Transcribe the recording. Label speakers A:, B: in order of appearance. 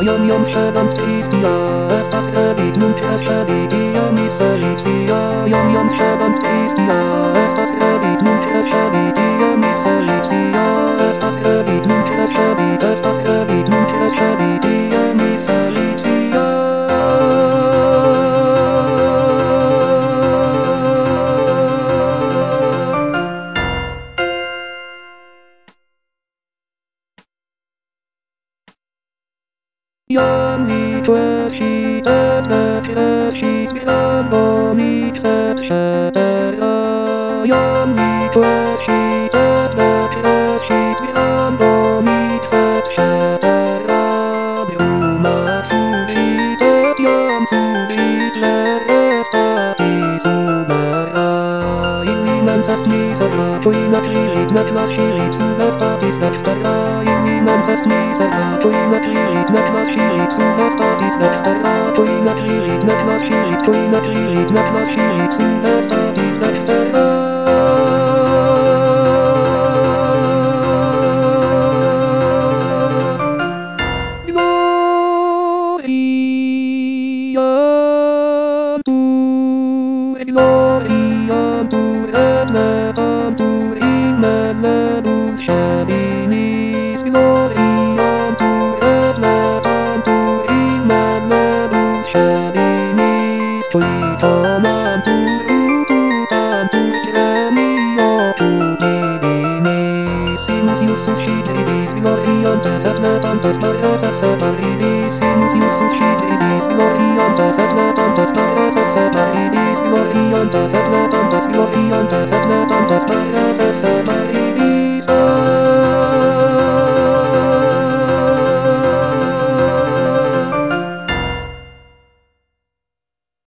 A: Iam iam sedant tristia, estas revit nunc recevitia miseritia. Iam iam sedant tristia, estas revit nunc recevitia miseritia. Estas revit nunc recevit, estas revit nunc recevitia miseritia. Iam mi crescit et crescit grandum et cetera. Iam mi crescit et crescit grandum et cetera. Bruma fugit et iam sugit restatis umera. Illi mens est misera, cui nec lirit nec nascirit subestatis dextera. Illi mens est misera, cui nec lirit nec nascirit subestatis dextera. Cui nec lirit nec nascirit, cui nec lirit nec nascirit subestatis dextera. Gloriam tur et metam tur in medum Chedinis. Gloriam tur et metam tur in medum Chedinis. Qui tomam tur ututam tur gremio tur divinis. Sinus ius susciteris gloriantes et metantes